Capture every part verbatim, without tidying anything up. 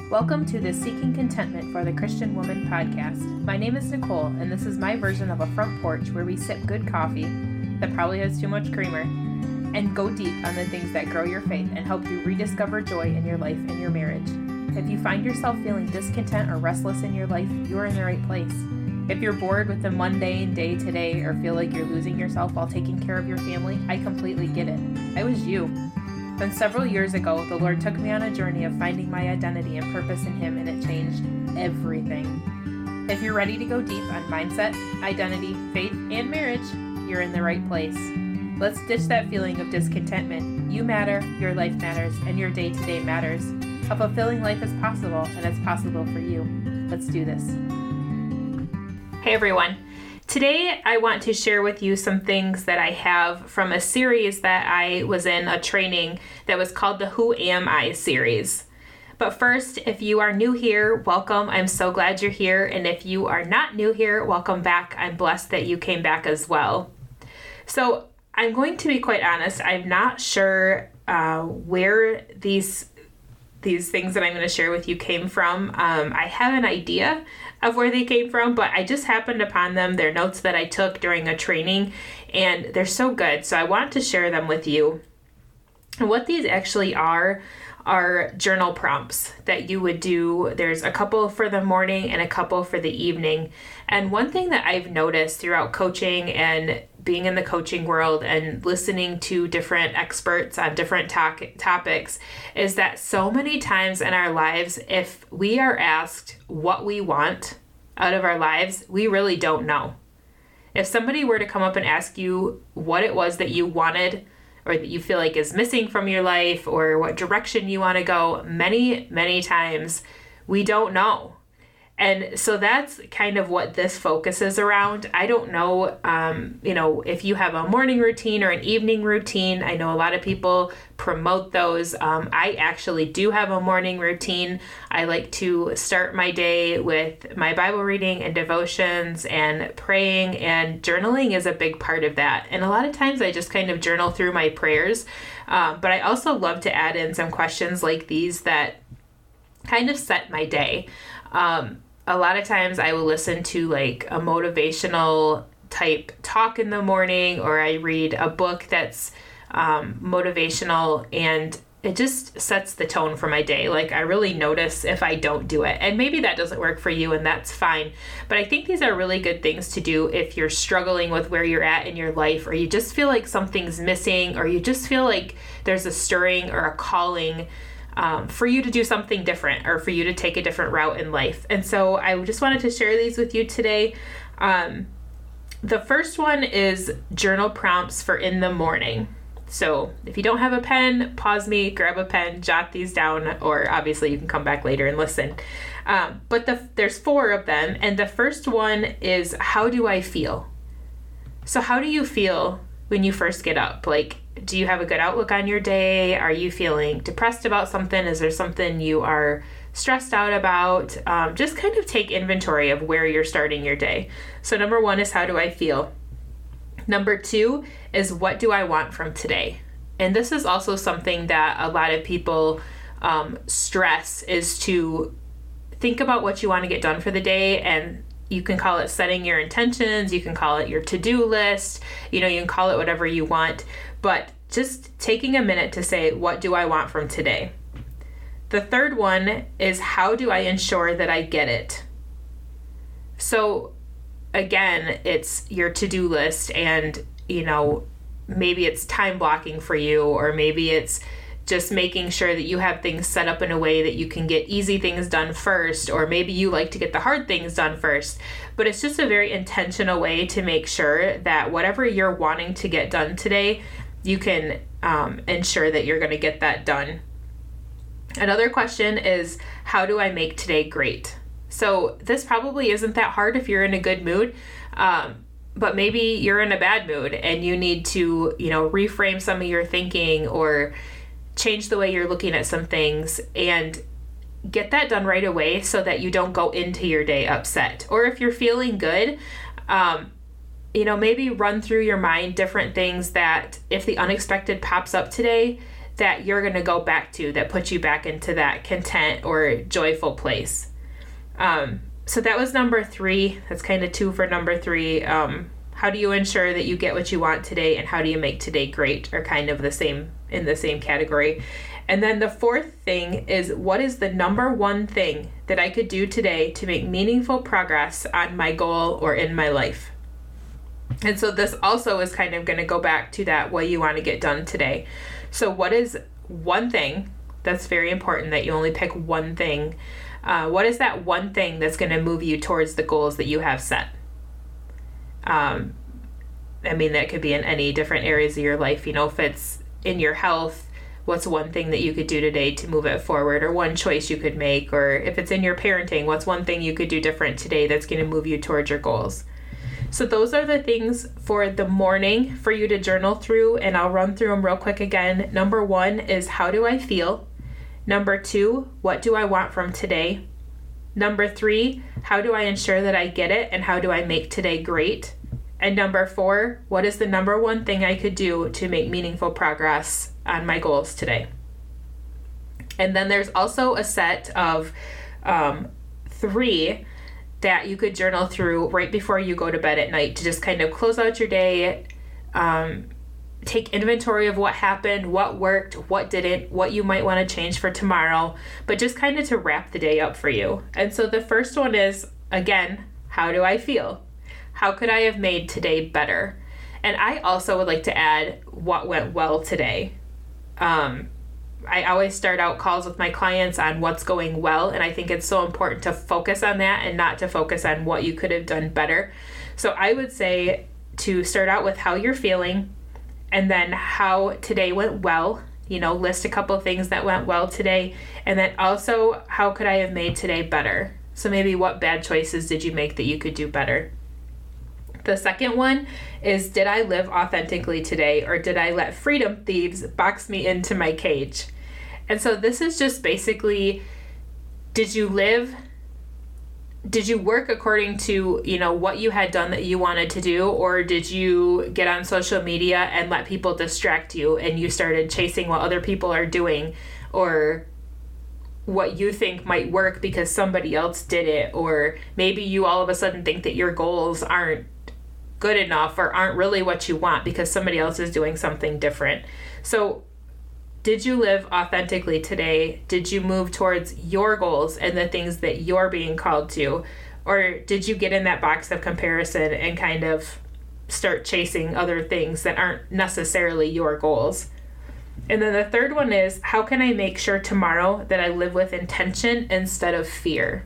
Welcome to the Seeking Contentment for the Christian Woman podcast. My name is Nicole, and this is my version of a front porch where we sip good coffee that probably has too much creamer and go deep on the things that grow your faith and help you rediscover joy in your life and your marriage. If you find yourself feeling discontent or restless in your life, you are in the right place. If you're bored with the mundane day-to-day or feel like you're losing yourself while taking care of your family, I completely get it. I was you. Then several years ago, the Lord took me on a journey of finding my identity and purpose in Him, and it changed everything. If you're ready to go deep on mindset, identity, faith, and marriage, you're in the right place. Let's ditch that feeling of discontentment. You matter, your life matters, and your day-to-day matters. A fulfilling life is possible, and it's possible for you. Let's do this. Hey everyone. Today, I want to share with you some things that I have from a series that I was in, a training that was called the Who Am I series. But first, if you are new here, welcome. I'm so glad you're here. And if you are not new here, welcome back. I'm blessed that you came back as well. So I'm going to be quite honest. I'm not sure uh, where these these things that I'm going to share with you came from. Um, I have an idea of where they came from, but I just happened upon them. They're notes that I took during a training, and they're so good. So I want to share them with you. And what these actually are, are journal prompts that you would do. There's a couple for the morning and a couple for the evening. And one thing that I've noticed throughout coaching and being in the coaching world and listening to different experts on different to- topics is that so many times in our lives, if we are asked what we want out of our lives, we really don't know. If somebody were to come up and ask you what it was that you wanted or that you feel like is missing from your life or what direction you want to go, many, many times we don't know. And so that's kind of what this focuses around. I don't know, um, you know, if you have a morning routine or an evening routine. I know a lot of people promote those. Um, I actually do have a morning routine. I like to start my day with my Bible reading and devotions and praying, and journaling is a big part of that. And a lot of times I just kind of journal through my prayers. Uh, but I also love to add in some questions like these that kind of set my day. Um, A lot of times I will listen to like a motivational type talk in the morning, or I read a book that's um, motivational, and it just sets the tone for my day. Like I really notice if I don't do it, and maybe that doesn't work for you, and that's fine. But I think these are really good things to do if you're struggling with where you're at in your life, or you just feel like something's missing, or you just feel like there's a stirring or a calling Um, for you to do something different, or for you to take a different route in life. And so I just wanted to share these with you today. Um, the first one is journal prompts for in the morning. So if you don't have a pen, pause me, grab a pen, jot these down, or obviously you can come back later and listen. Um, but the, there's four of them. And the first one is, how do I feel? So how do you feel when you first get up? Like, do you have a good outlook on your day? Are you feeling depressed about something? Is there something you are stressed out about? Um, just kind of take inventory of where you're starting your day. So number one is, how do I feel? Number two is, what do I want from today? And this is also something that a lot of people um, stress, is to think about what you want to get done for the day. And you can call it setting your intentions. You can call it your to-do list. You know, you can call it whatever you want. But just taking a minute to say, what do I want from today? The third one is, how do I ensure that I get it? So again, it's your to-do list, and, you know, maybe it's time blocking for you, or maybe it's just making sure that you have things set up in a way that you can get easy things done first, or maybe you like to get the hard things done first. But it's just a very intentional way to make sure that whatever you're wanting to get done today, you can um, ensure that you're going to get that done. Another question is, how do I make today great? So this probably isn't that hard if you're in a good mood, um, but maybe you're in a bad mood and you need to, you know, reframe some of your thinking or change the way you're looking at some things, and get that done right away so that you don't go into your day upset. Or if you're feeling good, um, you know, maybe run through your mind different things that if the unexpected pops up today, that you're going to go back to that puts you back into that content or joyful place. Um, so that was number three. That's kind of two for number three. Um, how do you ensure that you get what you want today, and how do you make today great, are kind of the same in the same category. And then the fourth thing is, what is the number one thing that I could do today to make meaningful progress on my goal or in my life? And so this also is kind of going to go back to that, what you want to get done today. So what is one thing that's very important, that you only pick one thing? Uh, what is that one thing that's going to move you towards the goals that you have set? Um, I mean, that could be in any different areas of your life. You know, if it's in your health, what's one thing that you could do today to move it forward, or one choice you could make? Or if it's in your parenting, what's one thing you could do different today that's going to move you towards your goals? So those are the things for the morning for you to journal through, and I'll run through them real quick again. Number one is, how do I feel? Number two, what do I want from today? Number three, how do I ensure that I get it, and how do I make today great? And number four, what is the number one thing I could do to make meaningful progress on my goals today? And then there's also a set of um, three that you could journal through right before you go to bed at night, to just kind of close out your day, um, take inventory of what happened, what worked, what didn't, what you might want to change for tomorrow, but just kind of to wrap the day up for you. And so the first one is, again, how do I feel? How could I have made today better? And I also would like to add, what went well today? Um, I always start out calls with my clients on what's going well, and I think it's so important to focus on that and not to focus on what you could have done better. So I would say to start out with how you're feeling, and then how today went well. You know, list a couple of things that went well today, and then also, how could I have made today better? So maybe what bad choices did you make that you could do better? The second one is, did I live authentically today, or did I let freedom thieves box me into my cage? And so this is just basically, did you live, did you work according to, you know, what you had done that you wanted to do, or did you get on social media and let people distract you, and you started chasing what other people are doing, or what you think might work because somebody else did it? Or maybe you all of a sudden think that your goals aren't good enough or aren't really what you want because somebody else is doing something different. So did you live authentically today? Did you move towards your goals and the things that you're being called to? Or did you get in that box of comparison and kind of start chasing other things that aren't necessarily your goals? And then the third one is, how can I make sure tomorrow that I live with intention instead of fear?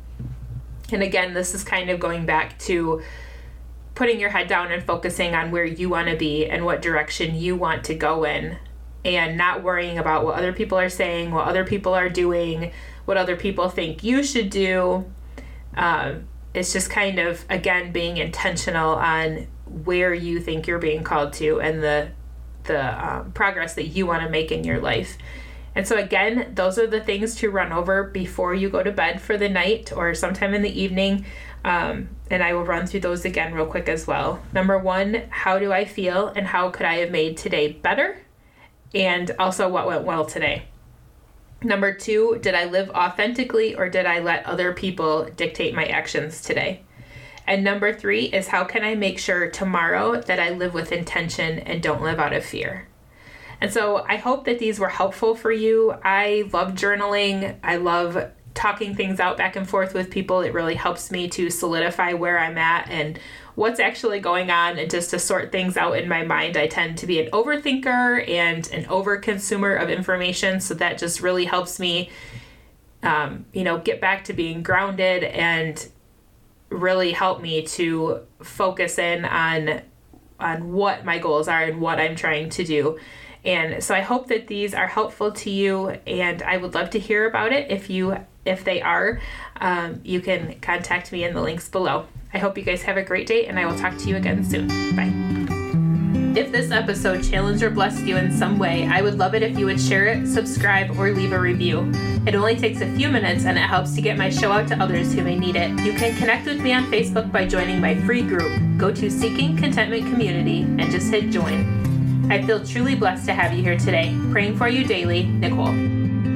And again, this is kind of going back to putting your head down and focusing on where you want to be and what direction you want to go in, and not worrying about what other people are saying, what other people are doing, what other people think you should do. Um, it's just kind of, again, being intentional on where you think you're being called to and the the um, progress that you want to make in your life. And so again, those are the things to run over before you go to bed for the night or sometime in the evening. Um, and I will run through those again real quick as well. Number one, how do I feel, and how could I have made today better? And also, what went well today? Number two, did I live authentically, or did I let other people dictate my actions today? And number three is, how can I make sure tomorrow that I live with intention and don't live out of fear? And so I hope that these were helpful for you. I love journaling. I love talking things out back and forth with people. It really helps me to solidify where I'm at and what's actually going on, and just to sort things out in my mind. I tend to be an overthinker and an overconsumer of information, so that just really helps me, um, you know, get back to being grounded and really help me to focus in on on what my goals are and what I'm trying to do. And so I hope that these are helpful to you, and I would love to hear about it. If you if they are, um, you can contact me in the links below. I hope you guys have a great day, and I will talk to you again soon. Bye. If this episode challenged or blessed you in some way, I would love it if you would share it, subscribe, or leave a review. It only takes a few minutes, and it helps to get my show out to others who may need it. You can connect with me on Facebook by joining my free group. Go to Seeking Contentment Community and just hit join. I feel truly blessed to have you here today. Praying for you daily, Nicole.